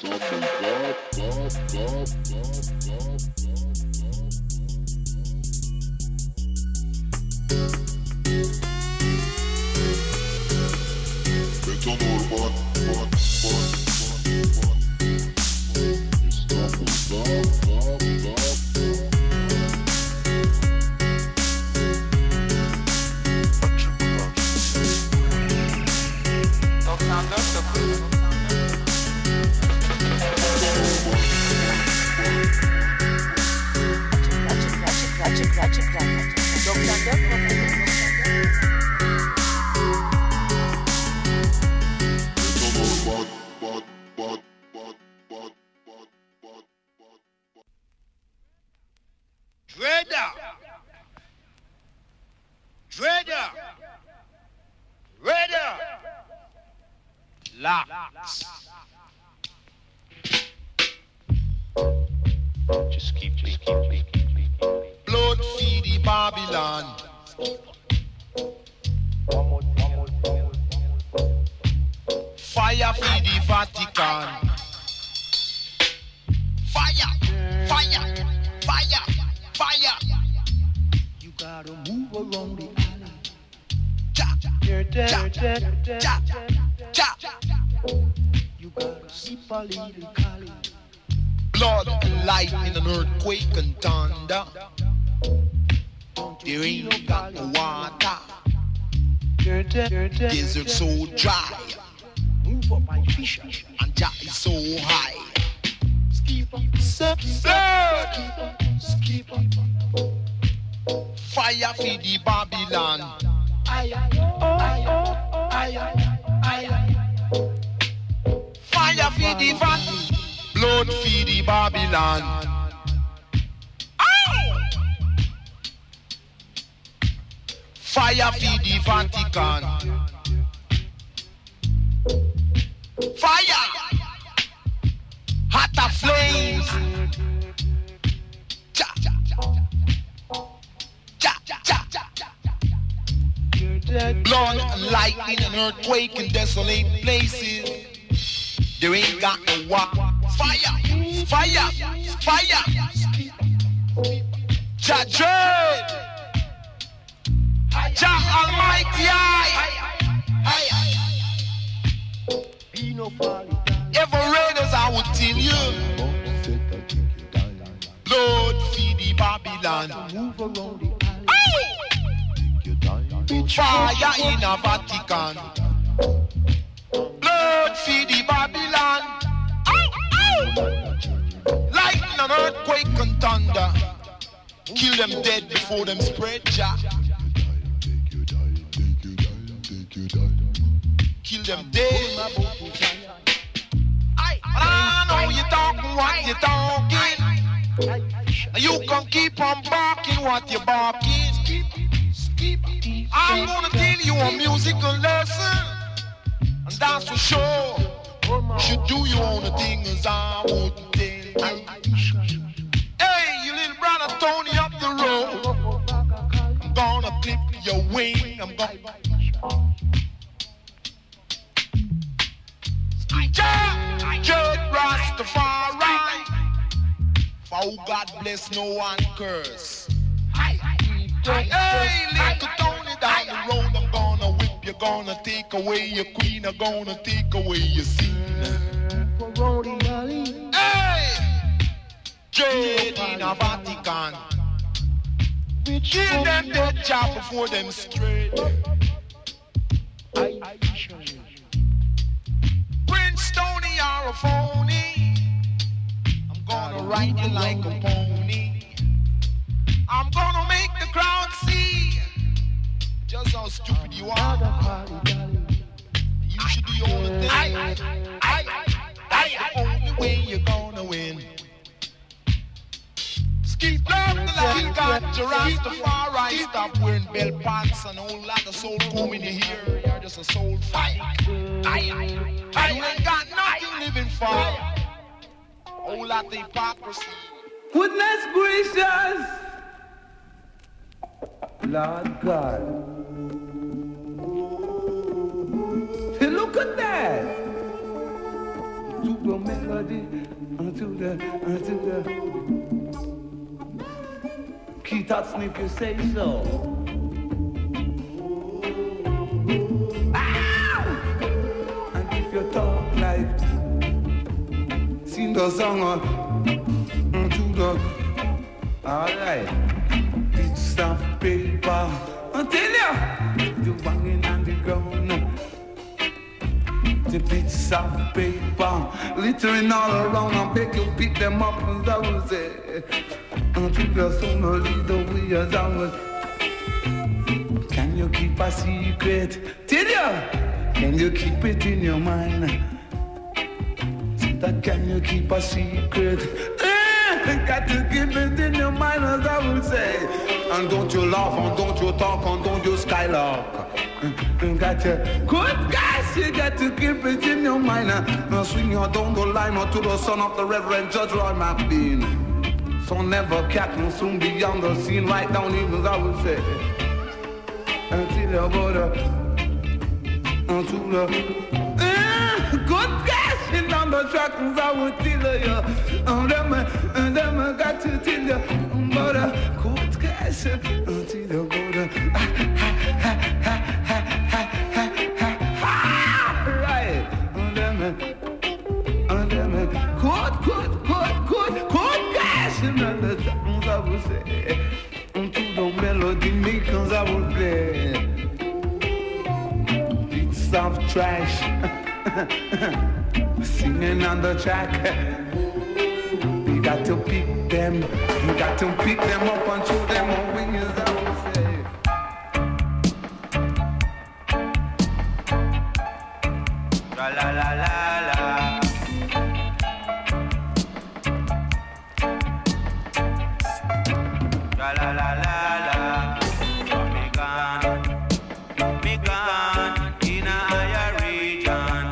Goodness gracious! Lord God. Hey, look at that! go melody, to the key Hudson if you say so. Ah! And if you talk like sing the song to the alright, big stuff paper. I tell ya, you banging on the ground. The bits of paper littering all around. I beg you pick them up as I will say. Until the sun will lead the way as I will. Can you keep a secret? Tell ya, can you keep it in your mind? That can you keep a secret? Got to keep it in your mind as I will say. And don't you laugh, and don't you talk, and don't you skylark. Got to good guys, you got to keep it in your mind. Now swing your down the line or to the son of the Reverend Judge Roy McBean. So never cat will soon be on the scene right down even as I would say. Until you go to the good guys on the track as I would tell you. And them got to tell you. But good guys until you go to right. And them good guys and the songs I would say. To the melody makers I would play. Big soft trash. Singing on the track. You got to pick them. You got to pick them up and show them on wings, I would say. La la la la la. La la la la la. Me gone in a higher region.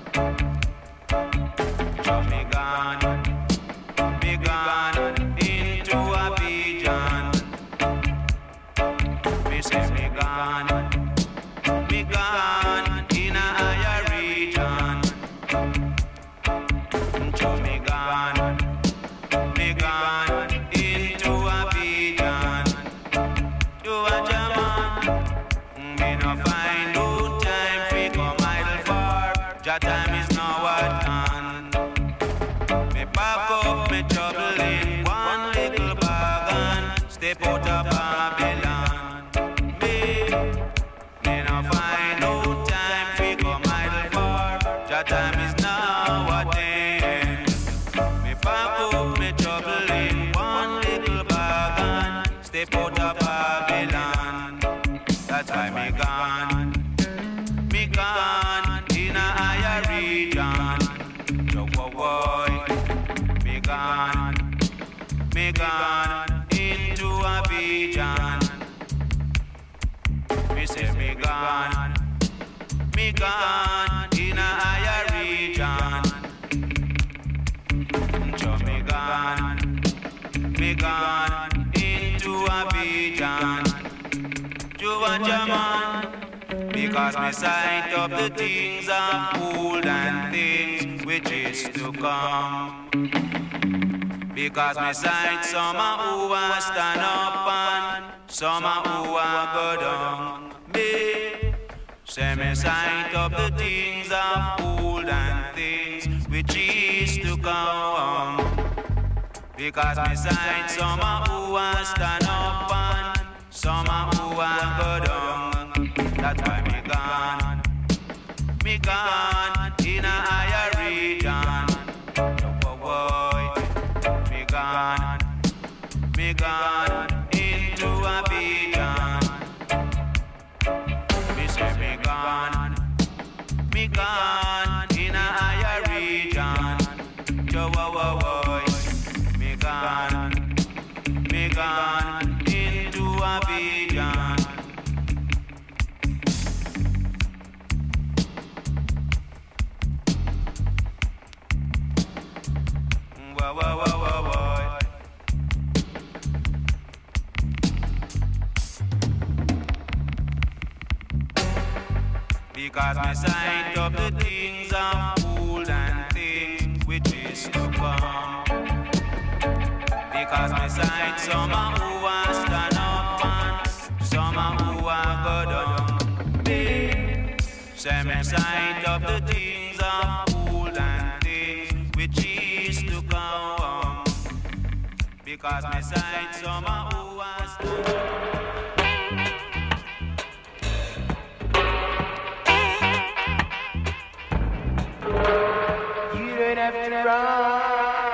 Me gone into a vision. Me say me gone in a higher region. Me gone into a vision. To a German, me no find no time fi come idle far. Your time is now at hand. Me pack up me trouble in one little bag and step out of Babylon. Me no find no time fi come idle far. Your time is now at hand. Me pack up me trouble in one little bag and step out of Babylon. That's why me gone in a higher region. So boy, me gone into a vision. Me say me gone in a higher region. So me gone into a vision. Jaman, because me sight of the things of old and things which is to come. Because me sight some who are stand up and some who are go down. Me say me sight of the things of old and things which is to come. Because me sight some who are stand up and some who are go down. That's why me gone in a higher region. Boy, me gone into a vision. Me say me gone in a higher region. Boy, me gone into a vision. Because me sight of the things of old and things is to come. Because beside some who are stand up and some who are go down. Same side of the things of fool and things which is to come. Because beside some who are stand up. You don't have to run.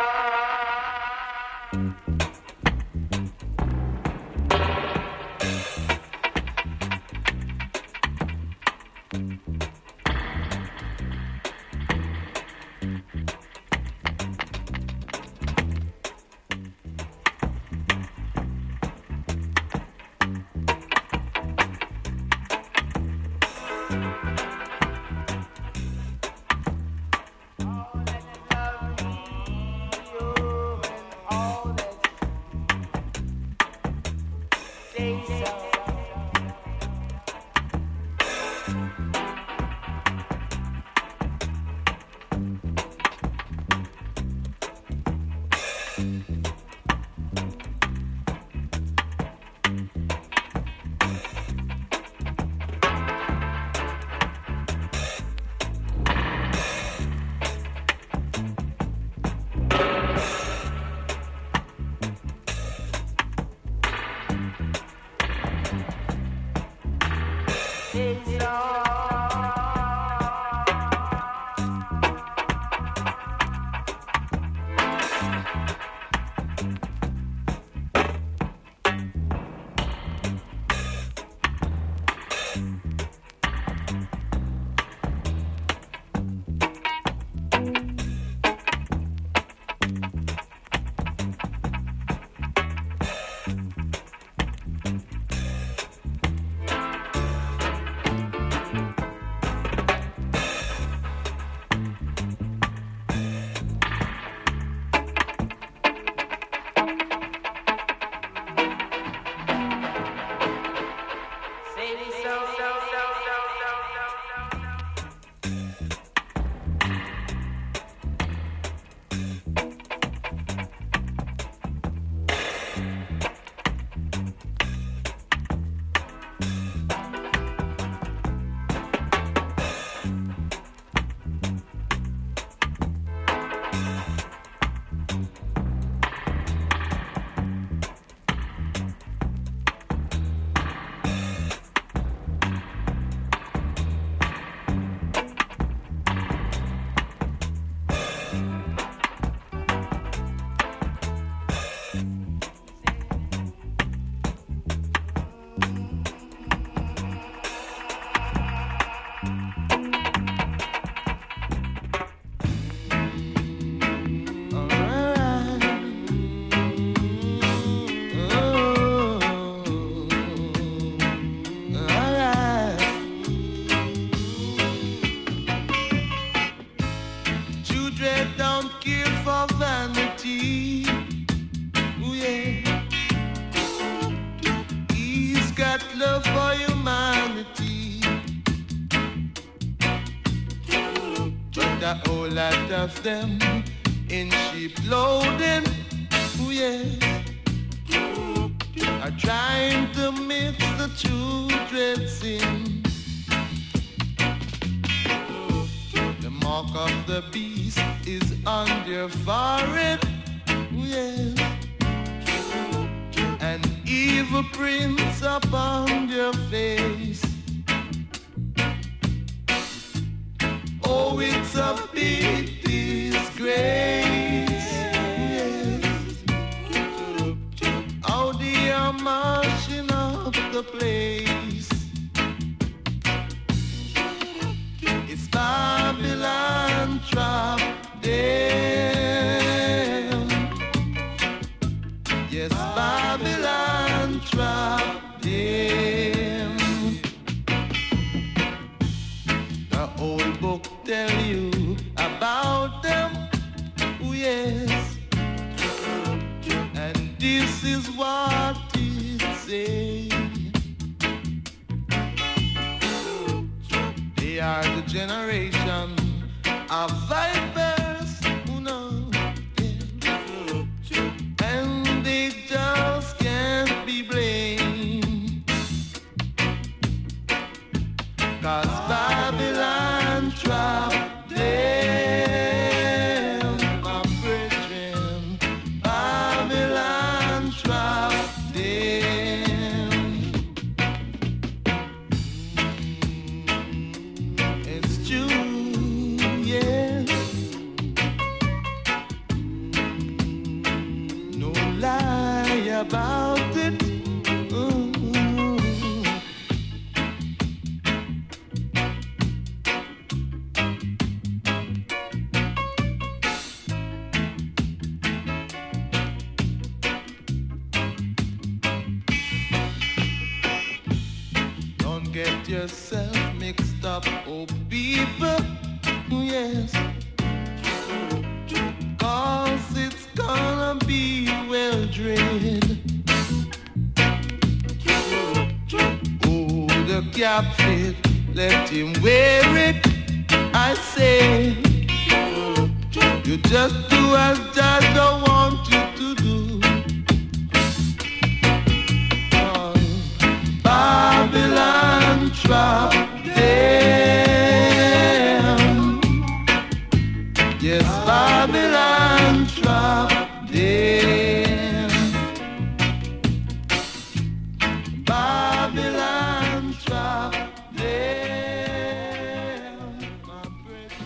Of them in sheep loading, oh yes, are trying to mix the children sin. The mark of the beast is on their forehead, oh yes, and evil prints upon their face. Oh, it's a big disgrace, yes. How they are marching up the place. It's Babylon trap them. Yes, Babylon trap them. The old book tell you about them, oh yes, and this is what it says. They are the generation of vipers, who knows, about it. Don't get yourself mixed up, oh people, yes. 'Cause it's gonna be well drained. Oh, the captain, let him wear it. I say, you just do as Jah don't want you to do. Babylon trap them. Yes, Babylon trap them. Babylon trap them. My brethren.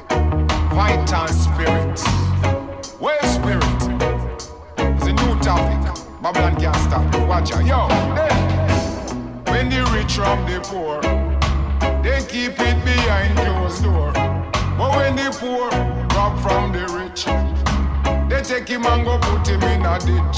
vital spirit. Well, spirit is a new topic. Babylon can't stop. Watch out, yo. Hey. When the rich rob the poor, they keep it behind closed door. But when the poor rob from the rich, they take him and go put him in a ditch.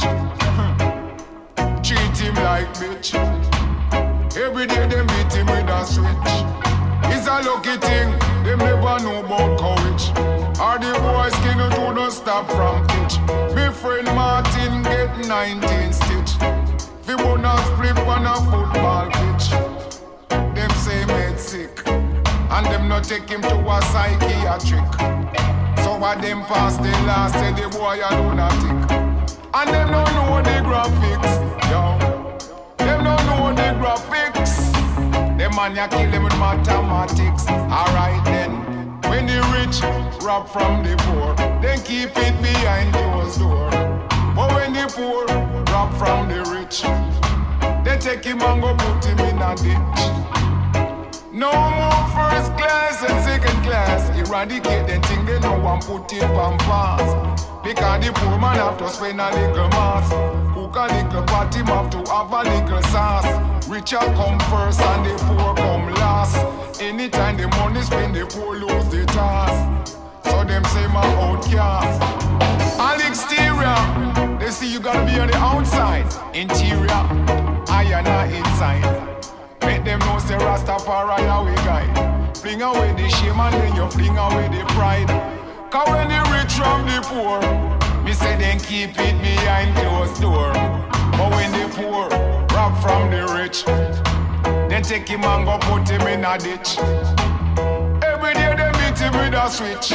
Treat him like bitch. Every day they beat him with a switch. It's a lucky thing, them never know about courage. Or the boys can do no stop from pitch. My friend Martin get 19 stitch. Fi bonus flip on a football pitch. Them say made sick, and them not take him to a psychiatric. So what them pass the last, say the boy a lunatic. And them don't know the graphics, yo. Them don't know the graphics. Them man ya kill them with mathematics. Alright then. When the rich rob from the poor, they keep it behind closed door. But when the poor rob from the rich, they take him and go put him in a ditch. No more first class and second class. Eradicate them thing they know and put him on pass. Because the poor man have to spend a little mass. Cook a little pot, him have to have a little sauce. Richer come first and the poor come last. Anytime the money spend, the poor lose the task. So them say my outcast. All exterior, they see you gotta be on the outside. Interior, I and I inside. Make them know say Rastafari are we guide. Fling away the shame and then you fling away the pride. Cause when the rich from the poor, me say then keep it behind closed door. But when the poor rob from the rich, they take him and go put him in a ditch. Every day they beat him with a switch.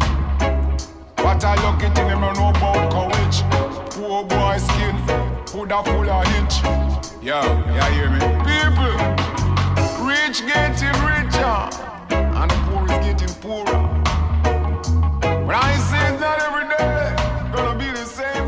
What I look at him, I know about courage. Poor boy skin, put a full of itch. Yo, you hear me? People, rich getting richer, and the poor is getting poorer. But I say it's not every day, gonna be the same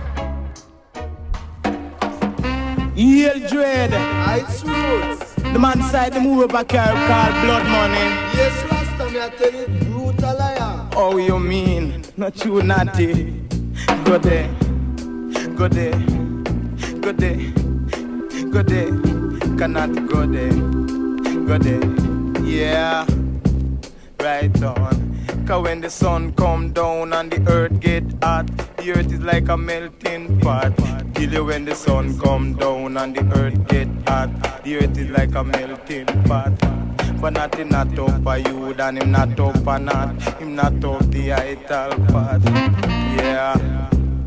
day. Yale Dread, Ice Roots. the man side the move back here called Blood Money. Yes, Rasta, me I tell you, brutal liar. Oh, you mean? Not you, naughty. Go there, go there, go there, go there. Cannot go there, go there. Yeah, right on. Cause when the sun come down and the earth get hot, the earth is like a melting pot. Kill you when the sun come down and the earth get hot, the earth is like a melting pot. But not him not up for you, and him not up for not. Him not up the ital path. Yeah.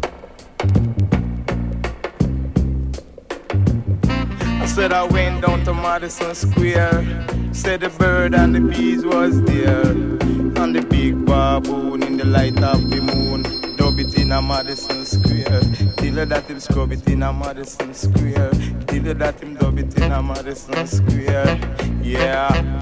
I said I went down to Madison Square. Said the bird and the bees was there. And the big baboon in the light of the moon. Dub it in a Madison Square. Till that him scrub it in a Madison Square. Till that him dub it in a Madison Square. Yeah.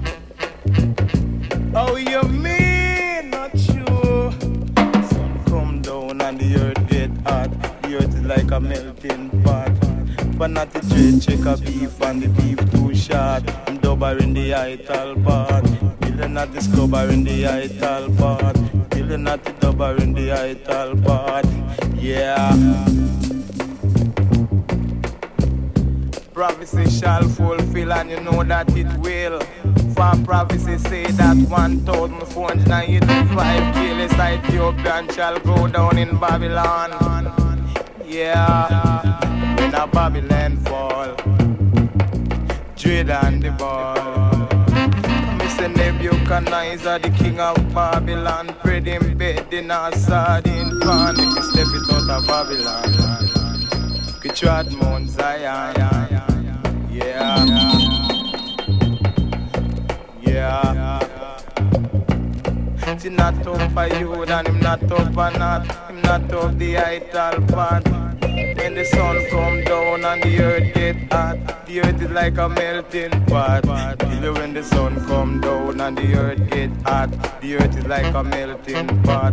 Oh, you mean not true? Sun come down and the earth get hot. The earth is like a melting pot. But not the dread check a beef and the beef too short. I'm double in the ital part. Till not discovering the ital part. Till not the double in the ital part. Yeah. Prophecy shall fulfill and you know that it will. For prophecy say that 1,485 kilos Ethiopian shall go down in Babylon. Yeah. When a Babylon fall, Dread and the ball. Mr. Nebuchadnezzar, the king of Babylon, spread him bed in a sardine pan. If you step it out of Babylon, you trod Mount Zion. Yeah. Yeah. It's not up for you, and him not up for not. Him not up the ital part. When the sun come down and the earth get hot, the earth is like a melting pot. Till when the sun come down and the earth get hot, the earth is like a melting pot.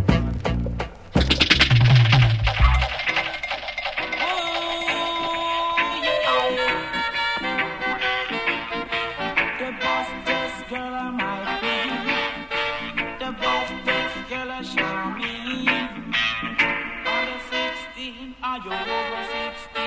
Are you over 16?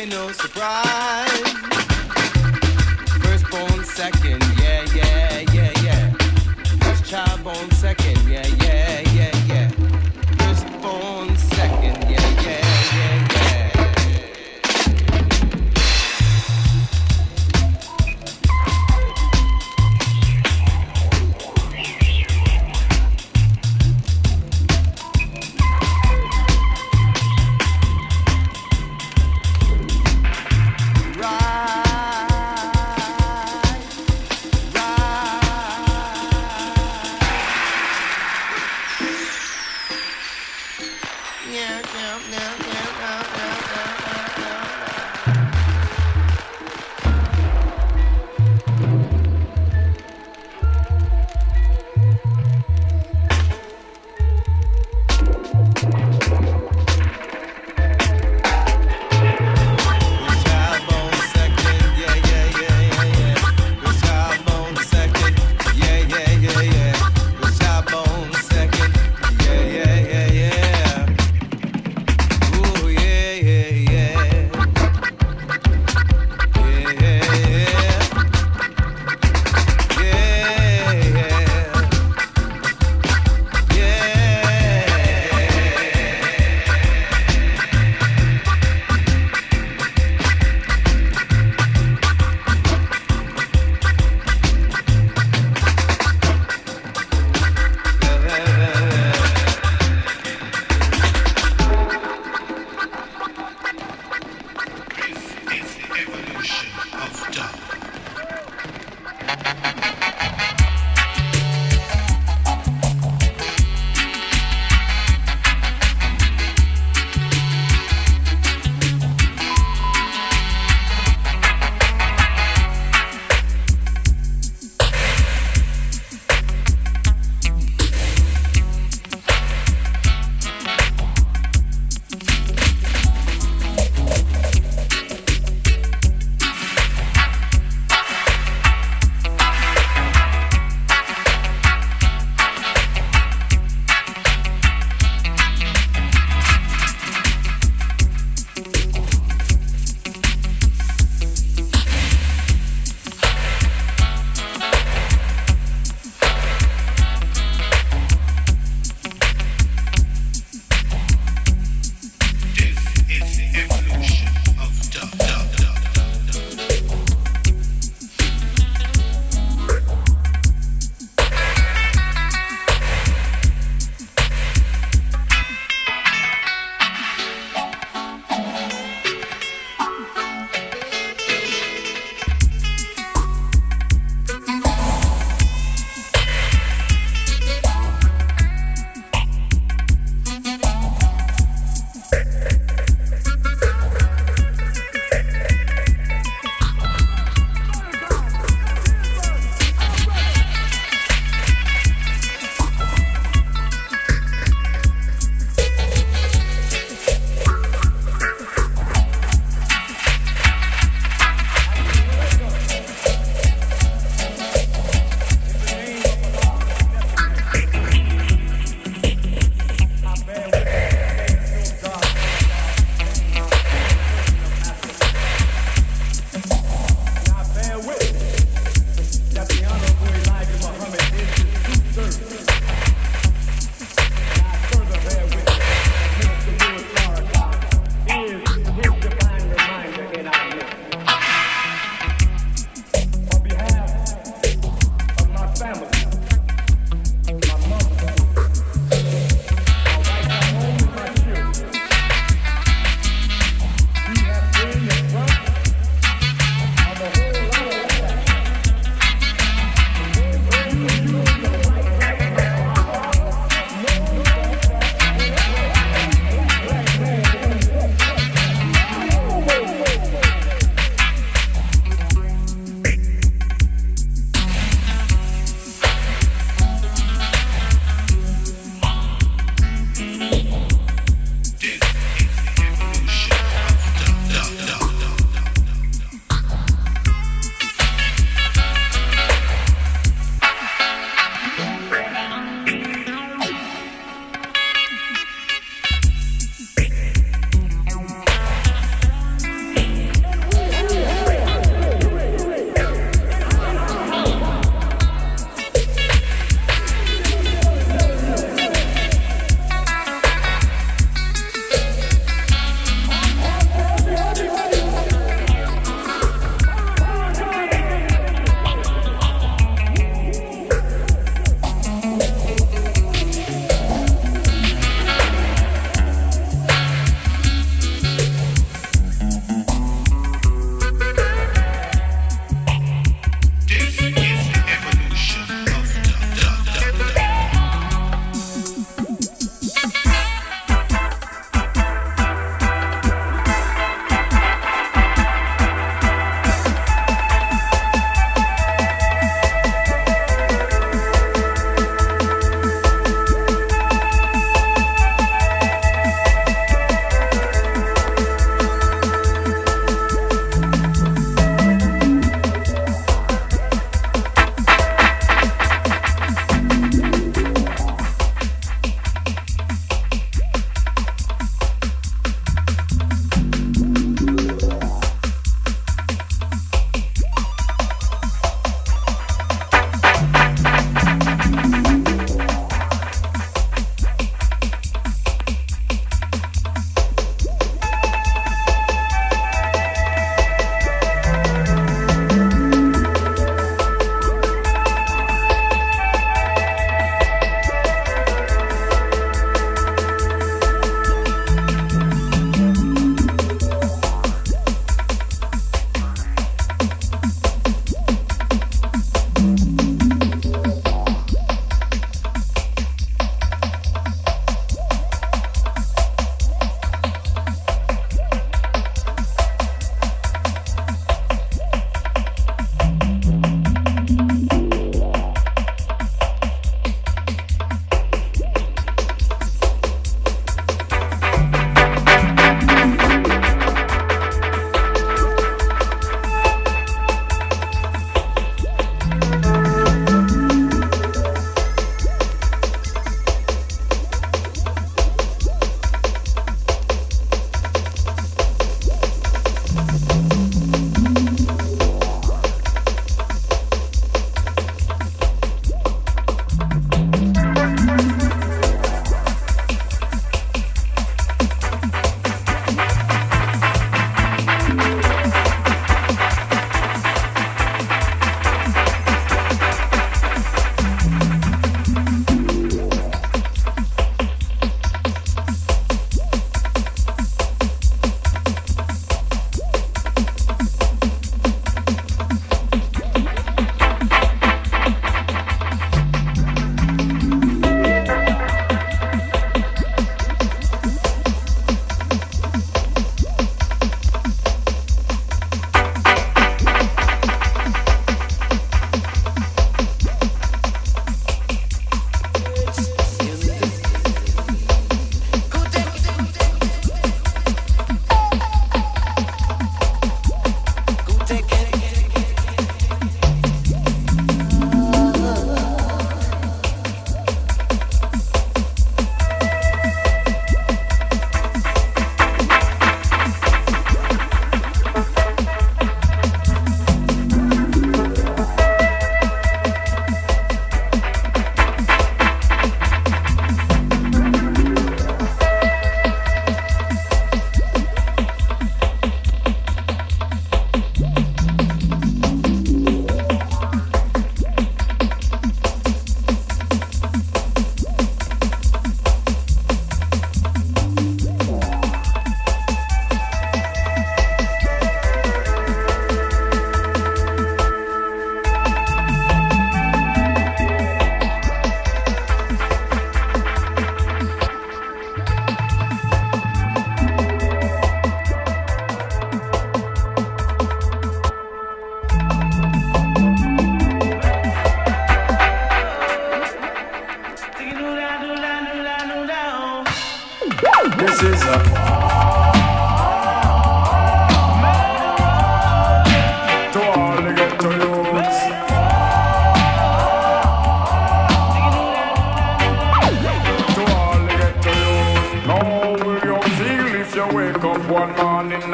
ain't no surprise. Firstborn second, yeah, yeah, yeah, yeah. First child born second, yeah, yeah, yeah, yeah. Firstborn second, yeah, yeah, yeah, yeah.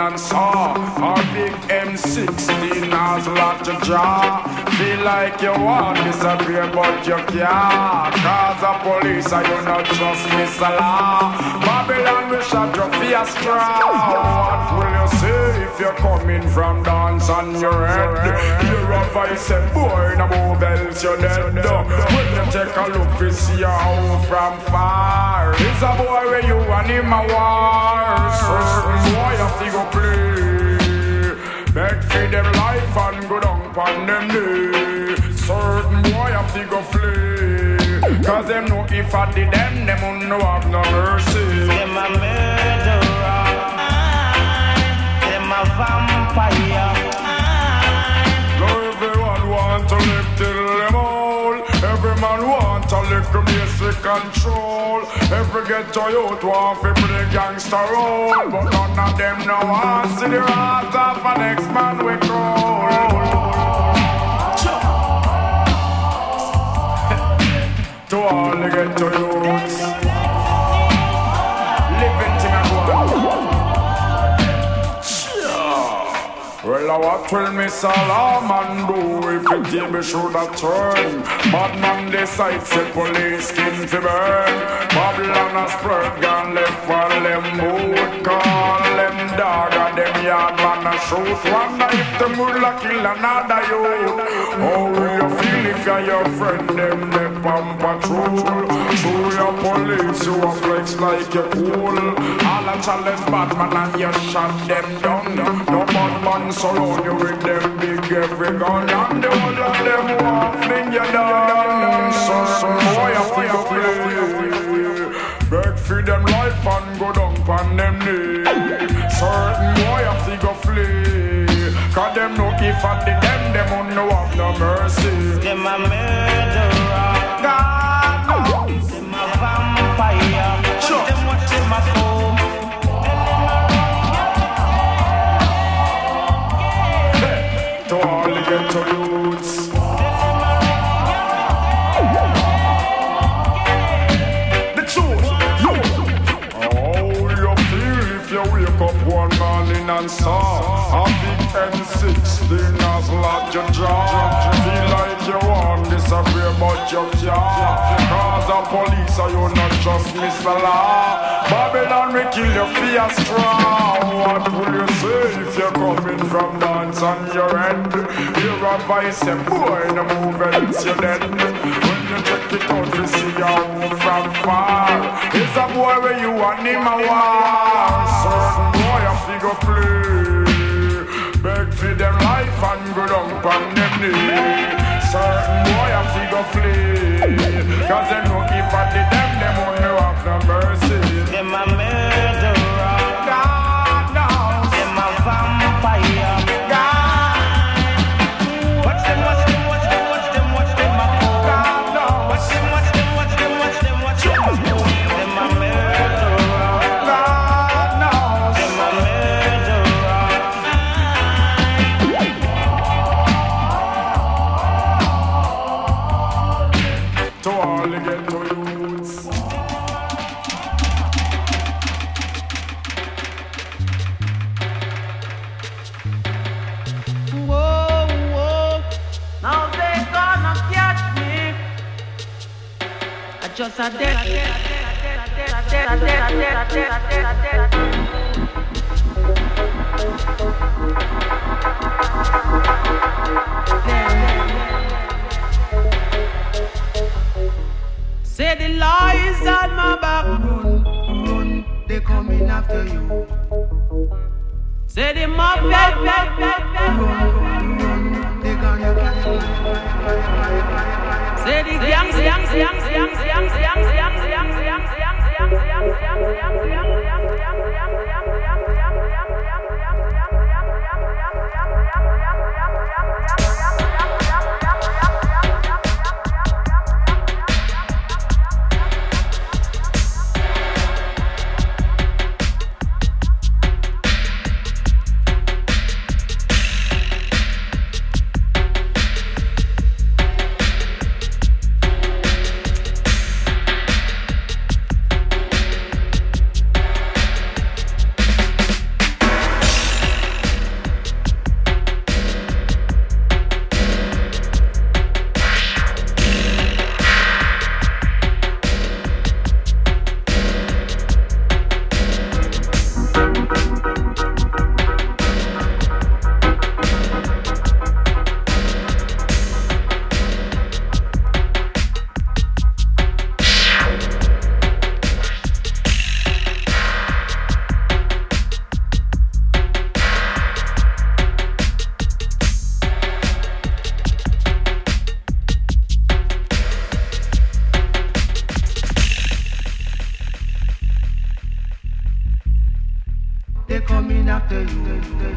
and saw. Our big M16 has locked your jaw. Feel like you want disappear but you can't. Cause the police are you not trust Mr. Law. Babylon will shut your face straw. What will you say if you're coming from dance on your head? You're a voice and boy, no move else you're dead. When you take a look, you see a home from far. It's a boy where you and him a war. Certain boy have to go play. Beg for them life and go down upon them day. Certain boy have to go flee. Cause them know if I did them won't know have no mercy. Them a murderer, them a vampire. Everyone want to live till them old. Every man want a little basic control. Every ghetto youth want to play gangster role. But none of them know want to see the wrath of an next man we call. To all the ghetto youths, living to me. Well, what will Miss Salaman do if the table should have turned? Bad man decides the police skin to burn. Babylon has spread gun left while them boot. Call them dog and them yard man a shoot. Wonder if them would kill another youth. How will you feel if you're your friend them on patrol? Through your police you a flex like you're cool. All a challenge Batman and you shot them down. No bad man surround you with them big every gun. And the one of them want fling you down. So boy I feel you play. Beg for them life and go down on them knee. Certain boy I feel go flee. Cause them know if I did them won't know have no mercy. Them a murderer, God knows. them a vampire. Watch them a fool. To all the ghetto youths, the truth, you. How you feel if you wake up one morning and saw a big M16 has locked your jaw? Feel like you want disappear but you can't. Cause the police are you not just Mr. Law. Babylon will kill you for your straw. What will you say if you're coming from dance on your end? You're a vice and boy, no move else you're dead. When you check it out, you see your home from far. It's a boy where you and him a war. Certain boy a figure play. Beg for them life and go down on them knee. Certain boy a figure flee. Cause they know if I did them won't know have no mercy. Them a murderer, God knows. them a vampire. Watch them a fool. God knows. Watch them a fool. Them a murderer, God knows. them a murderer. To all the ghetto youths. Whoa, whoa, now they gonna catch me. I just a dead. Say the lies on my back, run, they coming after you. Say the mob, run, they gonna catch you. Say the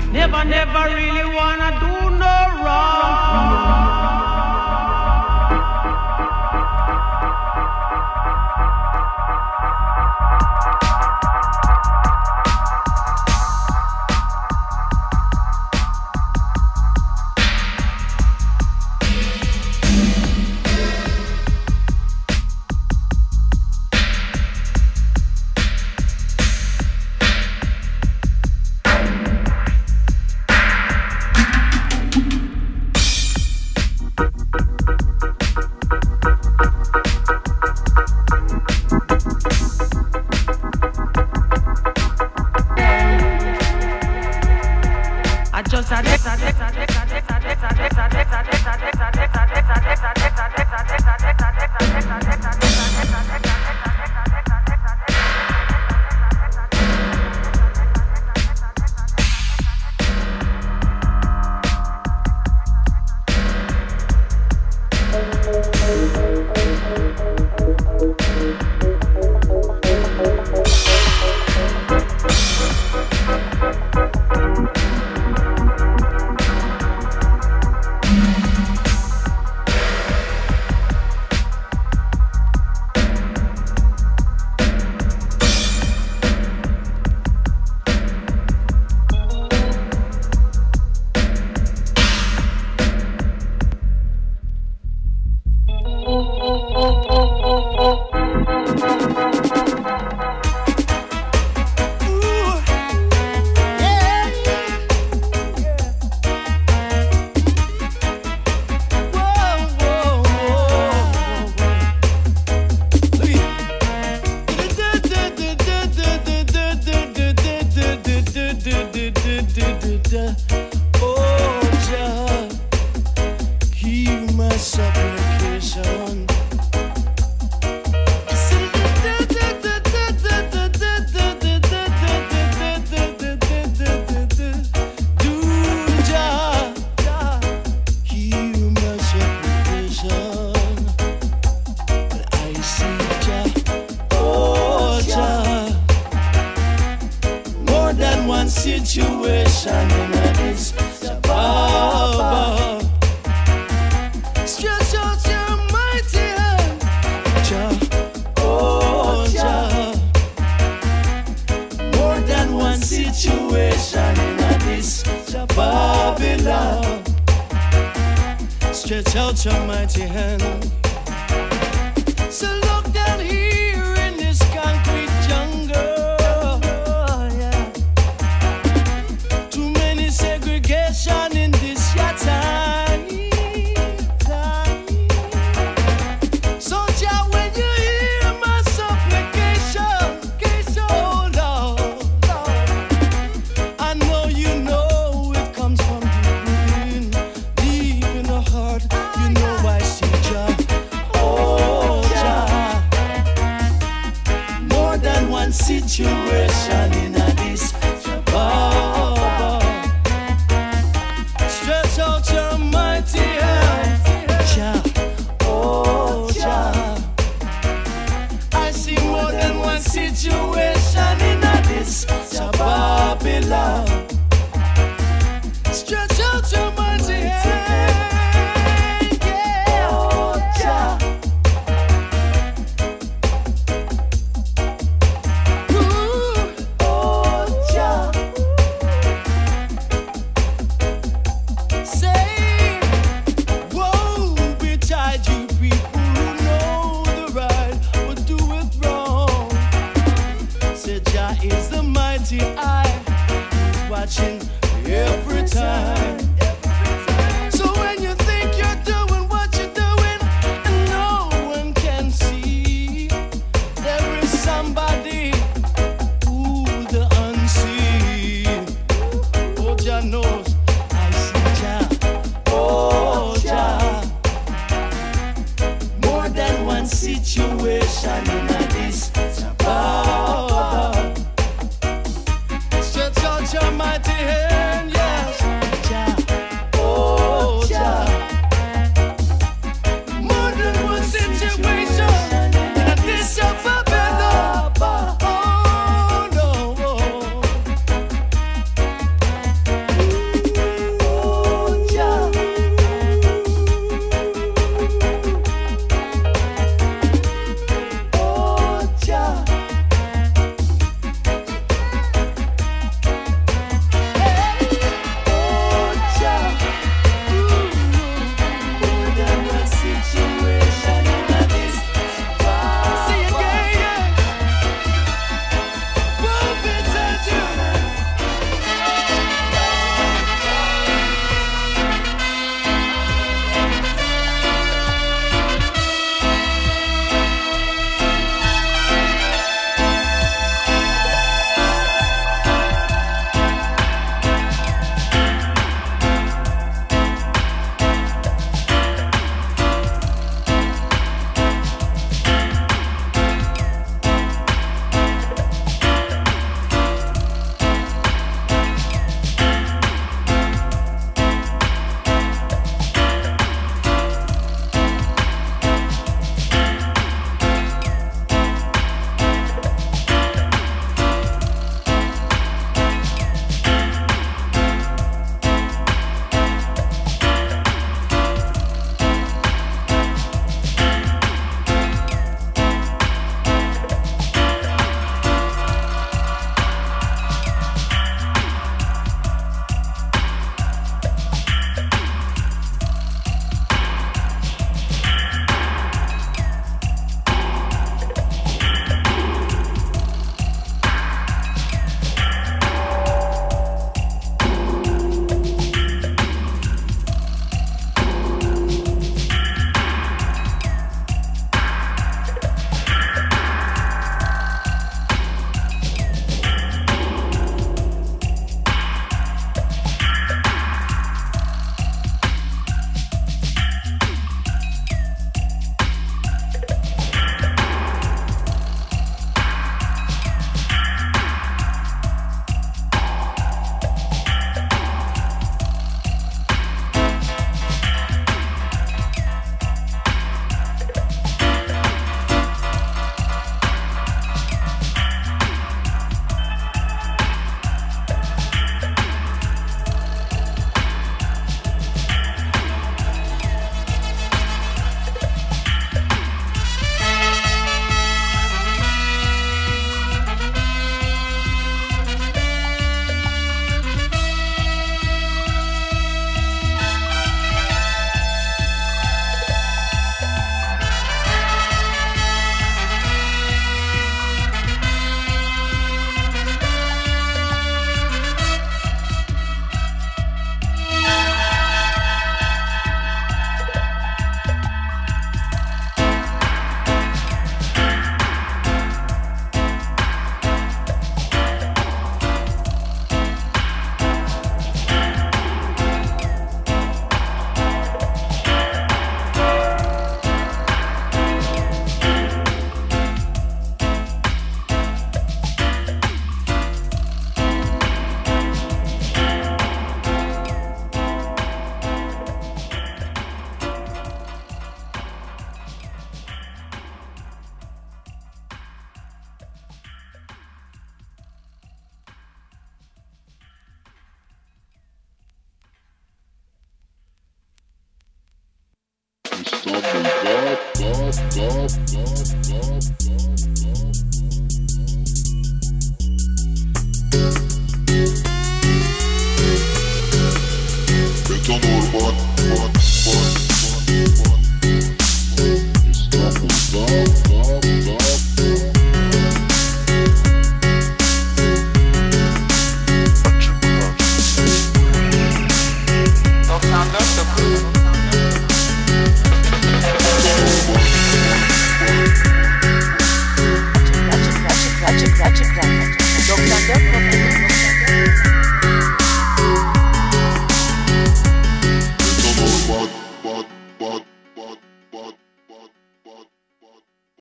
never really wanna do no wrong.